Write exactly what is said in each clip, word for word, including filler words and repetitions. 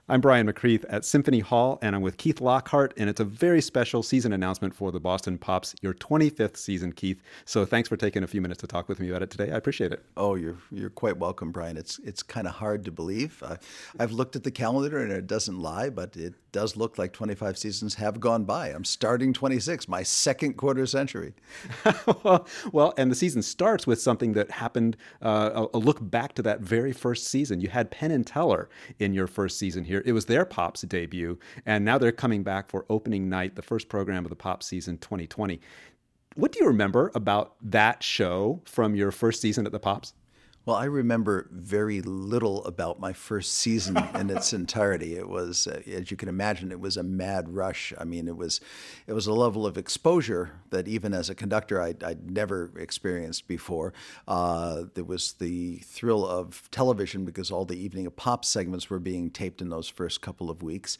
I'm Brian McCreath at Symphony Hall, and I'm with Keith Lockhart, and it's a very special season announcement for the Boston Pops, your twenty-fifth season, Keith. So thanks for taking a few minutes to talk with me about it today. I appreciate it. Oh, you're you're quite welcome, Brian. It's it's kind of hard to believe. Uh, I've looked at the calendar and it doesn't lie, but it does look like twenty-five seasons have gone by. I'm starting twenty-six, my second quarter century. well, well, and the season starts with something that happened, uh, a, a look back to that very first season. You had Penn and Teller in your first season here. It was their Pops debut, and now they're coming back for opening night, the first program of the Pop season twenty twenty. What do you remember about that show from your first season at the Pops? Well, I remember very little about my first season in its entirety. It was, uh, as you can imagine, it was a mad rush. I mean, it was, it was a level of exposure that even as a conductor, I'd, I'd never experienced before. Uh, there was the thrill of television because all the Evening of Pop segments were being taped in those first couple of weeks,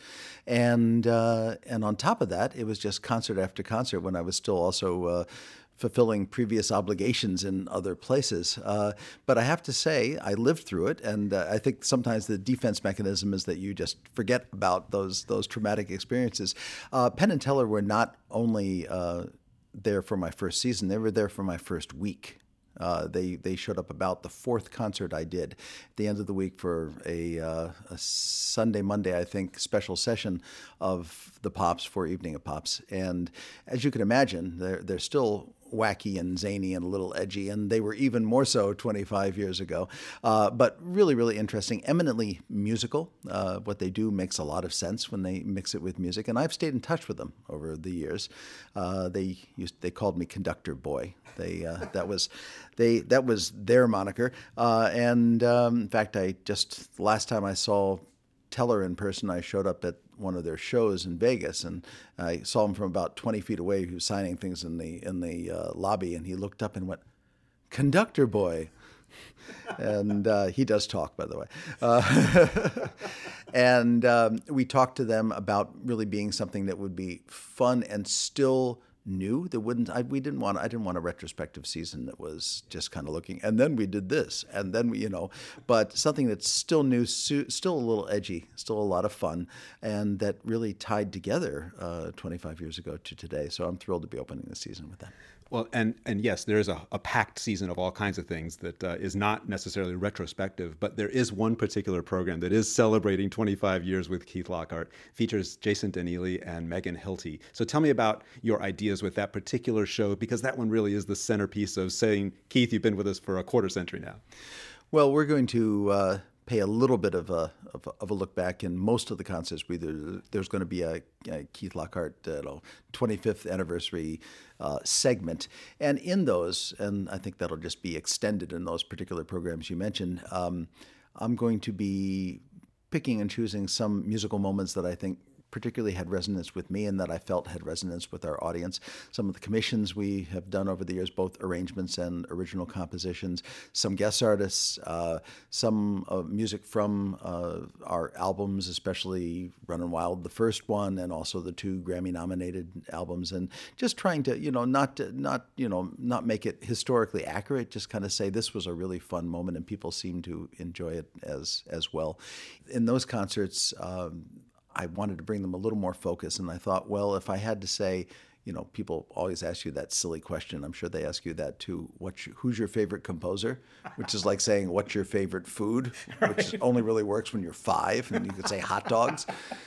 and uh, and on top of that, it was just concert after concert when I was still also. Uh, fulfilling previous obligations in other places. Uh, but I have to say, I lived through it, and uh, I think sometimes the defense mechanism is that you just forget about those those traumatic experiences. Uh, Penn and Teller were not only uh, there for my first season, they were there for my first week. Uh, they they showed up about the fourth concert I did at the end of the week for a, uh, a Sunday, Monday, I think, special session of the Pops for Evening of Pops. And as you can imagine, they're they're still wacky and zany and a little edgy, and they were even more so twenty-five years ago. Uh, but really, really interesting, eminently musical. Uh, what they do makes a lot of sense when they mix it with music, and I've stayed in touch with them over the years. Uh, they used they called me Conductor Boy. They uh, that was they that was their moniker. Uh, and um, in fact, I just last time I saw Teller in person, I showed up at one of their shows in Vegas, and I saw him from about twenty feet away. He was signing things in the in the uh, lobby, and he looked up and went, "Conductor Boy," and uh, he does talk, by the way. Uh, and um, we talked to them about really being something that would be fun and still new. That wouldn't I, we didn't want I didn't want a retrospective season that was just kind of looking, and then we did this, and then we, you know, but something that's still new, su- still a little edgy, still a lot of fun, and that really tied together uh, twenty-five years ago to today. So I'm thrilled to be opening the season with that. Well, and and yes, there is a, a packed season of all kinds of things that uh, is not necessarily retrospective, but there is one particular program that is celebrating twenty-five years with Keith Lockhart, features Jason Deneely and Megan Hilty. So tell me about your ideas with that particular show, because that one really is the centerpiece of saying, Keith, you've been with us for a quarter century now. Well, we're going to uh, pay a little bit of a, of a of a look back in most of the concerts. We, there, there's going to be a, a Keith Lockhart uh, you know, twenty-fifth anniversary uh, segment, and in those, and I think that'll just be extended in those particular programs you mentioned. Um, I'm going to be picking and choosing some musical moments that I think particularly had resonance with me and that I felt had resonance with our audience. Some of the commissions we have done over the years, both arrangements and original compositions, some guest artists, uh, some uh, music from uh, our albums, especially Runnin' Wild, the first one, and also the two Grammy-nominated albums, and just trying to, you know, not to, not you know, not make it historically accurate, just kind of say this was a really fun moment, and people seem to enjoy it as as well. In those concerts, Um, I wanted to bring them a little more focus, and I thought, well, if I had to say, you know, people always ask you that silly question. I'm sure they ask you that too. What's your, who's your favorite composer? Which is like saying, what's your favorite food? Which only really works when you're five, and you could say hot dogs.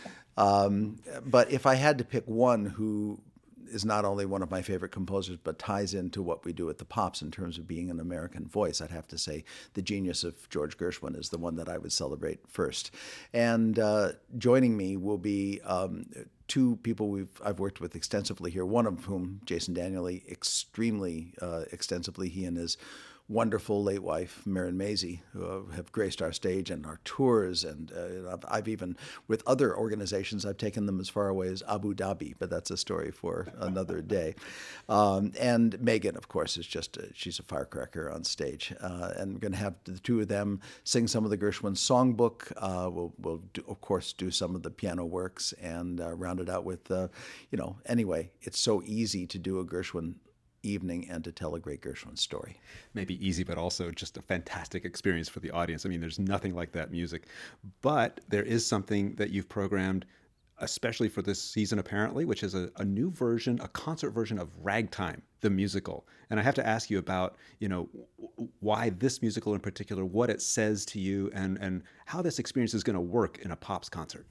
Um, but if I had to pick one who is not only one of my favorite composers, but ties into what we do at the Pops in terms of being an American voice, I'd have to say the genius of George Gershwin is the one that I would celebrate first. And uh, joining me will be um, two people we've I've worked with extensively here, one of whom, Jason Daniely, extremely uh, extensively. He and his wonderful late wife, Marin Mazey, who uh, have graced our stage and our tours. And uh, I've, I've even, with other organizations, I've taken them as far away as Abu Dhabi, but that's a story for another day. Um, and Megan, of course, is just, a, she's a firecracker on stage. Uh, and we're going to have the two of them sing some of the Gershwin songbook. Uh, we'll, we'll do, of course, do some of the piano works and uh, round it out with, uh, you know, anyway, it's so easy to do a Gershwin evening and to tell a great Gershwin story. Maybe easy, but also just a fantastic experience for the audience. I mean, there's nothing like that music. But there is something that you've programmed, especially for this season, apparently, which is a, a new version, a concert version of Ragtime, the musical. And I have to ask you about, you know, why this musical in particular, what it says to you, and, and how this experience is going to work in a Pops concert.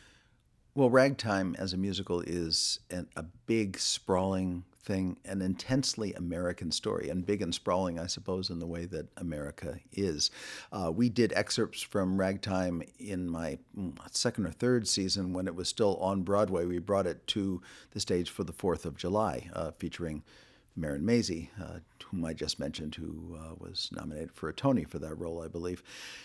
Well, Ragtime as a musical is an, a big, sprawling thing, an intensely American story, and big and sprawling, I suppose, in the way that America is. Uh, we did excerpts from Ragtime in my second or third season when it was still on Broadway. We brought it to the stage for the fourth of July, uh, featuring Marin Mazzie, uh, whom I just mentioned, who uh, was nominated for a Tony for that role, I believe.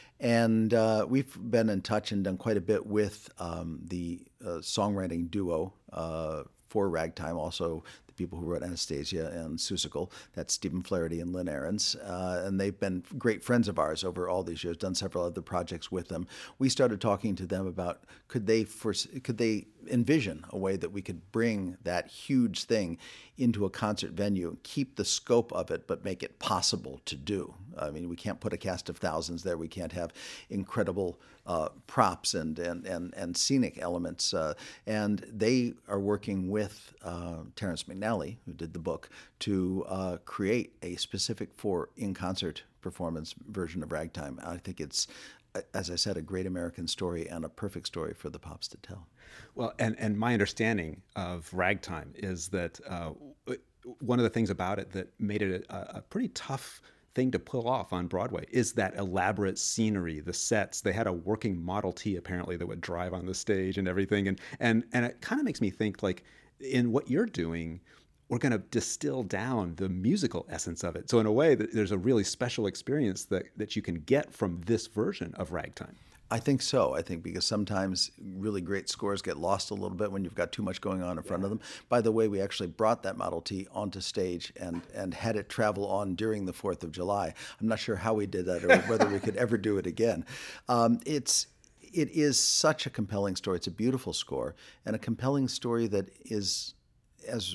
And uh, we've been in touch and done quite a bit with um, the uh, songwriting duo uh, for Ragtime, also the people who wrote Anastasia and Seussical. That's Stephen Flaherty and Lynn Ahrens. Uh, and they've been great friends of ours over all these years, done several other projects with them. We started talking to them about could they foresee, could they envision a way that we could bring that huge thing into a concert venue, keep the scope of it, but make it possible to do. I mean, we can't put a cast of thousands there. We can't have incredible uh, props and, and, and, and scenic elements. Uh, and they are working with uh, Terrence McNally, who did the book, to uh, create a specific for in-concert performance version of Ragtime. I think it's, as I said, a great American story and a perfect story for the Pops to tell. Well, and, and my understanding of Ragtime is that uh, one of the things about it that made it a, a pretty tough thing to pull off on Broadway is that elaborate scenery, the sets. They had a working Model T apparently that would drive on the stage and everything. And and and it kind of makes me think, like, in what you're doing, we're going to distill down the musical essence of it. So in a way, there's a really special experience that, that you can get from this version of Ragtime. I think so. I think because sometimes really great scores get lost a little bit when you've got too much going on in front of them. By the way, we actually brought that Model T onto stage and, and had it travel on during the fourth of July. I'm not sure how we did that or whether we could ever do it again. Um, it's it is such a compelling story. It's a beautiful score and a compelling story that is as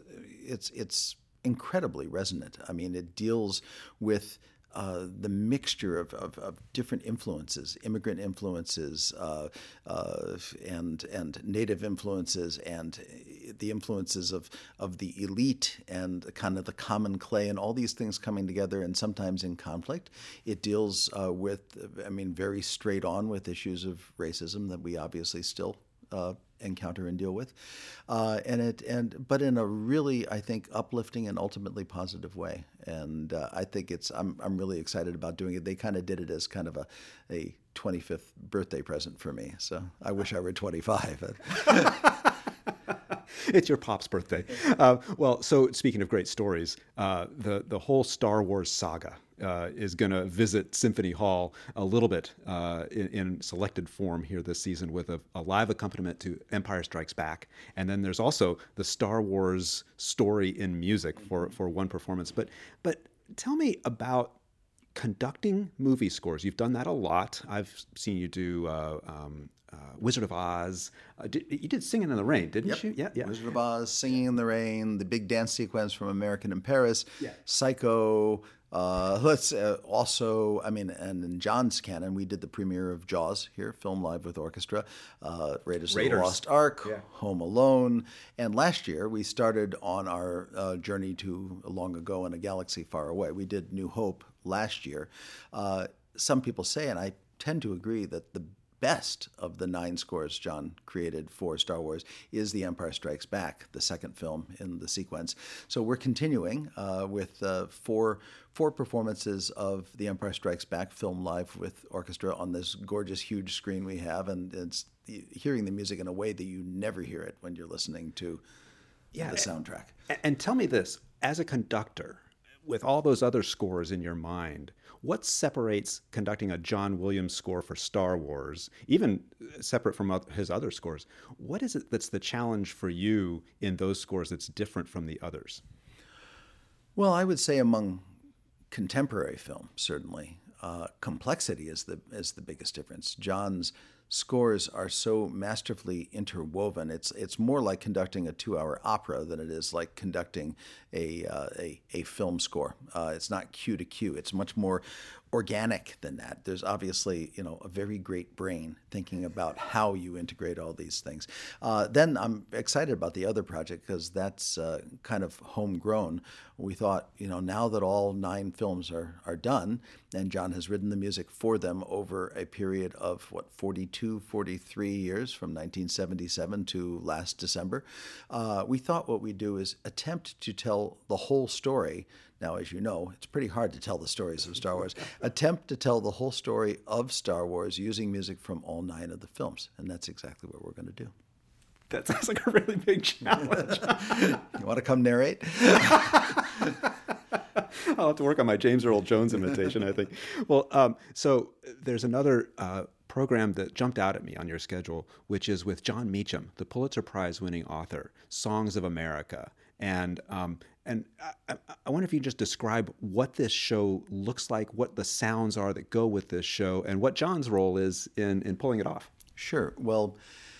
it's it's incredibly resonant. I mean, it deals with Uh, the mixture of, of, of different influences, immigrant influences, uh, uh, and and native influences, and the influences of, of the elite and kind of the common clay, and all these things coming together, and sometimes in conflict. It deals uh, with, I mean, very straight on with issues of racism that we obviously still uh, encounter and deal with, uh, and it and but in a really, I think, uplifting and ultimately positive way. And uh, I think it's I'm I'm really excited about doing it. They kind of did it as kind of a a twenty-fifth birthday present for me. So I wish I were twenty-five. It's your Pop's birthday. Uh, well, so speaking of great stories, uh, the the whole Star Wars saga uh, is going to visit Symphony Hall a little bit uh, in, in selected form here this season with a, a live accompaniment to Empire Strikes Back, and then there's also the Star Wars story in music for for one performance. But but tell me about conducting movie scores. You've done that a lot. I've seen you do uh, um, uh, Wizard of Oz. Uh, did, you did Singing in the Rain, didn't Yep. you? Yeah, yeah. Wizard of Oz, Singing in the Rain, the big dance sequence from American in Paris, Yeah. Psycho. Uh, let's uh, also, I mean, and in John's canon, we did the premiere of Jaws here, filmed live with orchestra, uh, Raiders, Raiders. of the Lost Ark, Yeah. Home Alone, and last year we started on our uh, journey to long ago in a galaxy far away. We did New Hope last year. Uh, some people say, and I tend to agree, that the best of the nine scores John created for Star Wars is The Empire Strikes Back, the second film in the sequence. So we're continuing uh, with uh, four four performances of The Empire Strikes Back filmed live with orchestra on this gorgeous, huge screen we have, and it's hearing the music in a way that you never hear it when you're listening to Yeah, the soundtrack. And, and tell me this, as a conductor, with all those other scores in your mind, what separates conducting a John Williams score for Star Wars, even separate from his other scores? What is it that's the challenge for you in those scores that's different from the others? Well, I would say among contemporary film, certainly, uh, complexity is the is the biggest difference. John's scores are so masterfully interwoven. It's it's more like conducting a two-hour opera than it is like conducting a uh, a, a film score. Uh, it's not cue to cue. It's much more organic than that. There's obviously, you know, a very great brain thinking about how you integrate all these things. Uh, then I'm excited about the other project because that's uh, kind of homegrown. We thought, you know, now that all nine films are are done, and John has written the music for them over a period of, what, forty-two, forty-three years, from nineteen seventy-seven to last December, uh, we thought what we'd do is attempt to tell the whole story. Now, as you know, it's pretty hard to tell the stories of Star Wars. Attempt to tell the whole story of Star Wars using music from all nine of the films. And that's exactly what we're going to do. That sounds like a really big challenge. You want to come narrate? I'll have to work on my James Earl Jones imitation, I think. Well, um, so there's another uh, program that jumped out at me on your schedule, which is with Jon Meacham, the Pulitzer Prize-winning author, Songs of America. And um, and I, I wonder if you can just describe what this show looks like, what the sounds are that go with this show, and what John's role is in, in pulling it off. Sure. Well,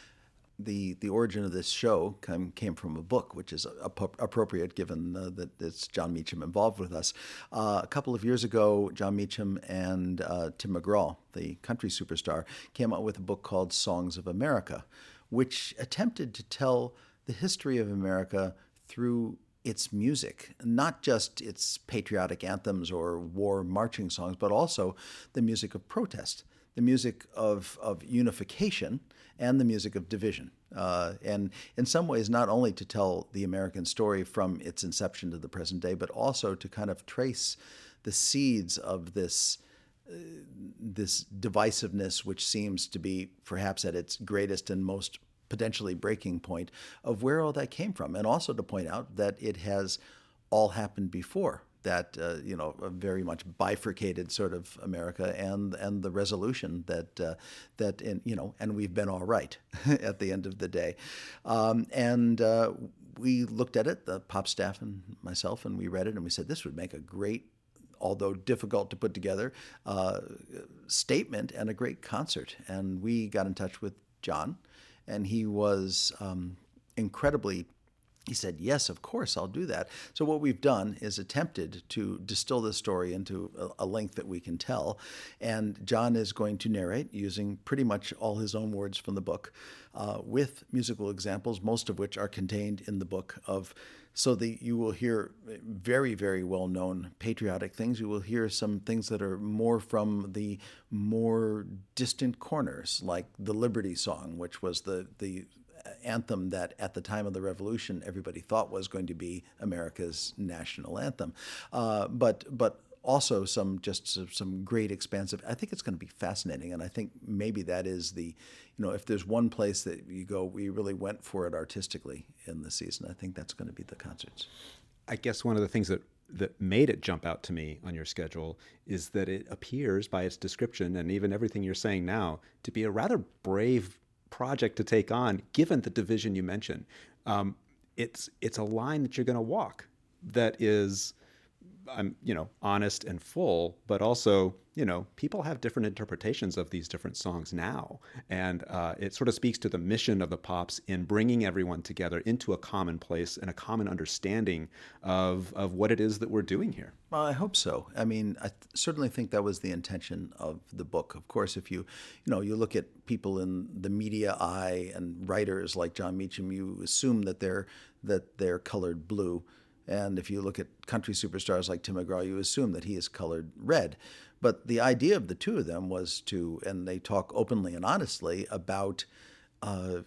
the the origin of this show came, came from a book, which is ap- appropriate given uh, that it's Jon Meacham involved with us. Uh, a couple of years ago, Jon Meacham and uh, Tim McGraw, the country superstar, came out with a book called Songs of America, which attempted to tell the history of America through its music, not just its patriotic anthems or war marching songs, but also the music of protest, the music of, of unification, and the music of division. Uh, and in some ways, not only to tell the American story from its inception to the present day, but also to kind of trace the seeds of this uh, this divisiveness, which seems to be perhaps at its greatest and most potentially breaking point, of where all that came from, and also to point out that it has all happened before. That uh, you know, a very much bifurcated sort of America, and and the resolution that uh, that in you know, and we've been all right at the end of the day, um, and uh, we looked at it, the pop staff and myself, and we read it, and we said this would make a great, although difficult to put together, uh, statement and a great concert. And we got in touch with John, and he was um, incredibly. He said, yes, of course, I'll do that. So what we've done is attempted to distill this story into a, a length that we can tell. And John is going to narrate using pretty much all his own words from the book, uh, with musical examples, most of which are contained in the book, of so that you will hear very, very well-known patriotic things. You will hear some things that are more from the more distant corners, like the Liberty Song, which was the the anthem that at the time of the Revolution everybody thought was going to be America's national anthem, uh, but but also some just some great expansive. I think it's going to be fascinating, and I think maybe that is the, you know, if there's one place that you go, we really went for it artistically in the season, I think that's going to be the concerts. I guess one of the things that that made it jump out to me on your schedule is that it appears by its description and even everything you're saying now to be a rather brave project to take on, given the division you mentioned. Um, it's it's a line that you're going to walk that is, um, you know, honest and full, but also, you know, people have different interpretations of these different songs now, and uh, it sort of speaks to the mission of the Pops in bringing everyone together into a common place and a common understanding of of what it is that we're doing here. Well, I hope so. I mean, I th- certainly think that was the intention of the book. Of course, if you, you know, you look at people in the media eye and writers like Jon Meacham, you assume that they're that they're colored blue, and if you look at country superstars like Tim McGraw, you assume that he is colored red. But the idea of the two of them was to, and they talk openly and honestly about. Uh,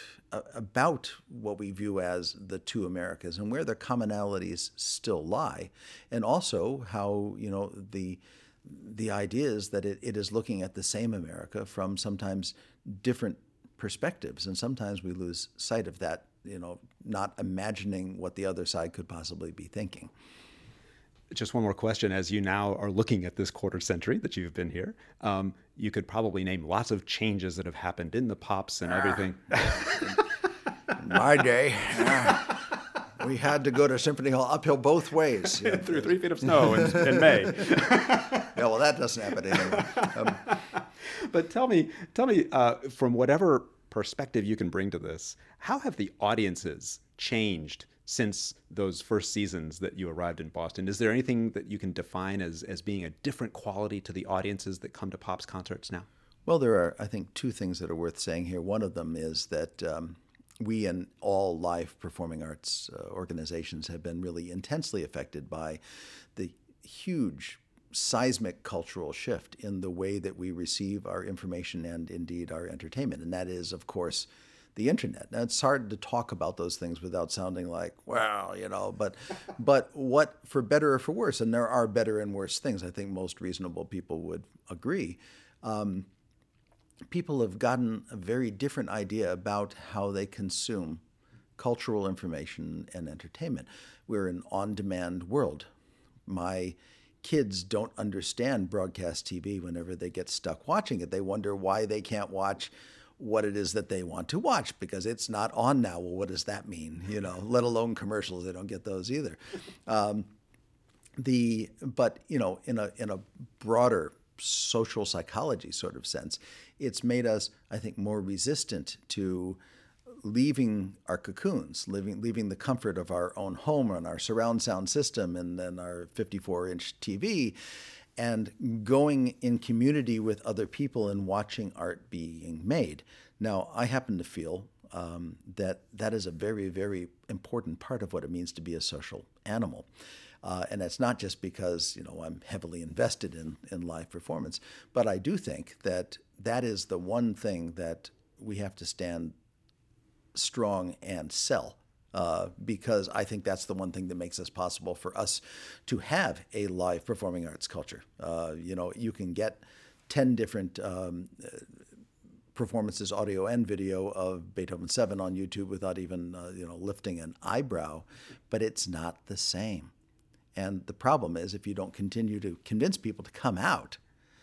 about what we view as the two Americas and where their commonalities still lie, and also how, you know, the the idea is that it, it is looking at the same America from sometimes different perspectives, and sometimes we lose sight of that, you know, not imagining what the other side could possibly be thinking. Just one more question. As you now are looking at this quarter century that you've been here, um, you could probably name lots of changes that have happened in the Pops and everything. In my day, uh, we had to go to Symphony Hall uphill both ways. You know. Through three feet of snow in, in May. Yeah, well, that doesn't happen anymore. Um, But tell me, tell me, uh, from whatever perspective you can bring to this, how have the audiences changed since those first seasons that you arrived in Boston? Is there anything that you can define as as being a different quality to the audiences that come to Pops concerts now? Well, there are, I think, two things that are worth saying here. One of them is that um, we and all live performing arts uh, organizations have been really intensely affected by the huge seismic cultural shift in the way that we receive our information and indeed our entertainment. And that is, of course, the internet. Now, it's hard to talk about those things without sounding like, well, you know, but but what, for better or for worse, and there are better and worse things, I think most reasonable people would agree, um, people have gotten a very different idea about how they consume cultural information and entertainment. We're an on-demand world. My kids don't understand broadcast T V whenever they get stuck watching it. They wonder why they can't watch what it is that they want to watch because it's not on now. Well, what does that mean? You know, let alone commercials. They don't get those either. Um, the but you know, in a in a broader social psychology sort of sense, it's made us, I think, more resistant to leaving our cocoons, leaving leaving the comfort of our own home and our surround sound system and then our fifty-four inch T V, and going in community with other people and watching art being made. Now, I happen to feel um, that that is a very, very important part of what it means to be a social animal. Uh, and that's not just because, you know, I'm heavily invested in, in live performance, but I do think that that is the one thing that we have to stand strong and sell, uh, because I think that's the one thing that makes it possible for us to have a live performing arts culture. Uh, you know, you can get ten different um, performances, audio and video, of Beethoven seven on YouTube without even, uh, you know, lifting an eyebrow, but it's not the same. And the problem is, if you don't continue to convince people to come out,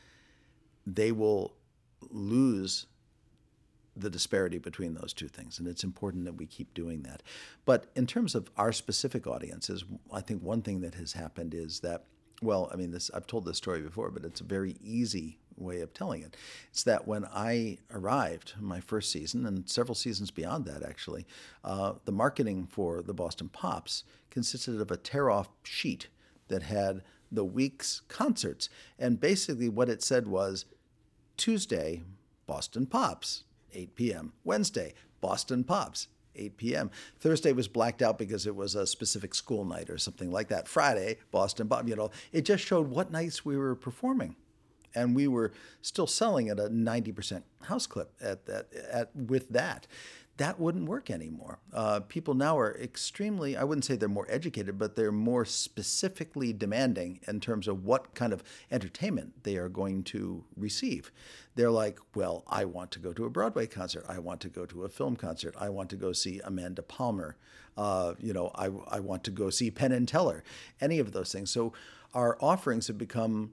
they will lose the disparity between those two things. And it's important that we keep doing that. But in terms of our specific audiences, I think one thing that has happened is that, well, I mean, this I've told this story before, but it's a very easy way of telling it. It's that when I arrived my first season, and several seasons beyond that actually, uh, the marketing for the Boston Pops consisted of a tear-off sheet that had the week's concerts. And basically what it said was, Tuesday, Boston Pops, eight p.m. Wednesday, Boston Pops, eight p.m. Thursday was blacked out because it was a specific school night or something like that. Friday, Boston Pops, you know, it just showed what nights we were performing. And we were still selling at a ninety percent house clip at that, at, with that. That wouldn't work anymore. Uh, people now are extremely, I wouldn't say they're more educated, but they're more specifically demanding in terms of what kind of entertainment they are going to receive. They're like, well, I want to go to a Broadway concert. I want to go to a film concert. I want to go see Amanda Palmer. Uh, you know, I, I want to go see Penn and Teller, any of those things. So our offerings have become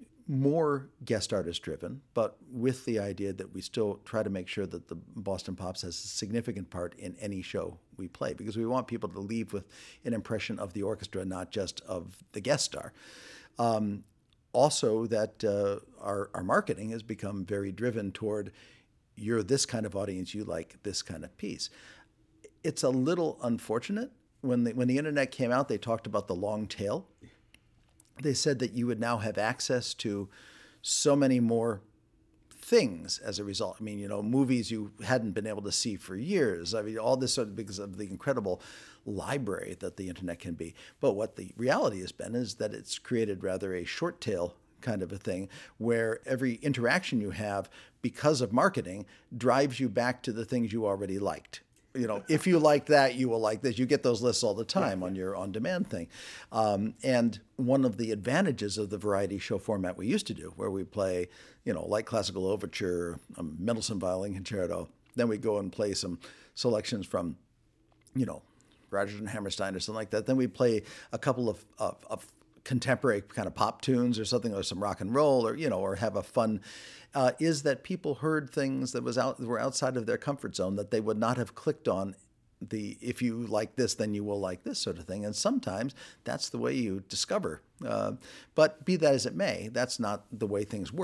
more guest artist driven, but with the idea that we still try to make sure that the Boston Pops has a significant part in any show we play, because we want people to leave with an impression of the orchestra, not just of the guest star. Um, also, that uh, our, our marketing has become very driven toward, you're this kind of audience, you like this kind of piece. It's a little unfortunate. When the, when the internet came out, they talked about the long tail. They said that you would now have access to so many more things as a result. I mean, you know, movies you hadn't been able to see for years. I mean, all this sort of because of the incredible library that the internet can be. But what the reality has been is that it's created rather a short tail kind of a thing where every interaction you have because of marketing drives you back to the things you already liked. You know, if you like that, you will like this. You get those lists all the time on your on-demand thing. Um, and one of the advantages of the variety show format we used to do, where we play, you know, light classical overture, a Mendelssohn violin concerto, then we go and play some selections from, you know, Rodgers and Hammerstein or something like that. Then we play a couple of, of, of contemporary kind of pop tunes or something, or some rock and roll, or, you know, or have a fun, uh, is that people heard things that was out, that were outside of their comfort zone that they would not have clicked on. The if you like this, then you will like this sort of thing. And sometimes that's the way you discover. Uh, but be that as it may, that's not the way things work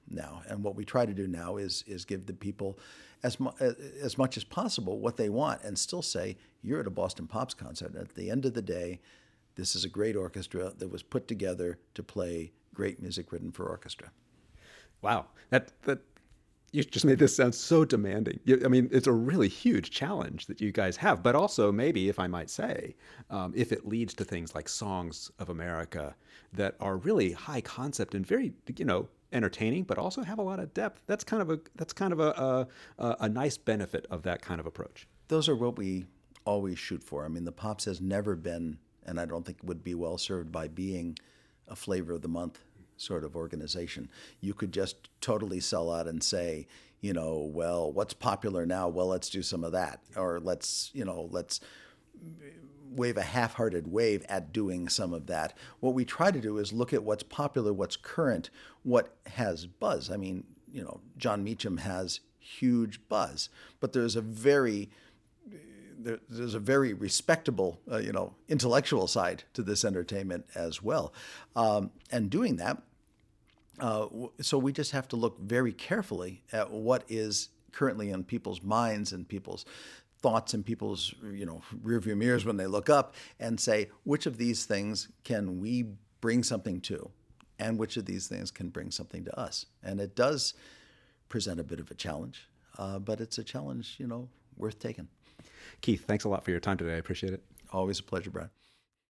now. And what we try to do now is is give the people as, mu- as much as possible what they want and still say, you're at a Boston Pops concert. And at the end of the day, this is a great orchestra that was put together to play great music written for orchestra. Wow. That, that, you just made this sound so demanding. You, I mean, it's a really huge challenge that you guys have, but also maybe, if I might say, um, if it leads to things like Songs of America that are really high concept and very, you know, entertaining, but also have a lot of depth. That's kind of a that's kind of a a, a nice benefit of that kind of approach. Those are what we always shoot for. I mean, the Pops has never been, and I don't think would be well served by being a flavor of the month sort of organization. You could just totally sell out and say, you know, well, what's popular now? Well, let's do some of that, or let's, you know, let's wave a half-hearted wave at doing some of that. What we try to do is look at what's popular, what's current, what has buzz. I mean, you know, John Meacham has huge buzz, but there's a very there, there's a very respectable, uh, you know, intellectual side to this entertainment as well. Um, and doing that, uh, so we just have to look very carefully at what is currently in people's minds and people's thoughts and people's, you know, rearview mirrors when they look up, and say, which of these things can we bring something to, and which of these things can bring something to us. And it does present a bit of a challenge, uh, but it's a challenge, you know, worth taking. Keith, thanks a lot for your time today. I appreciate it. Always a pleasure, Brian.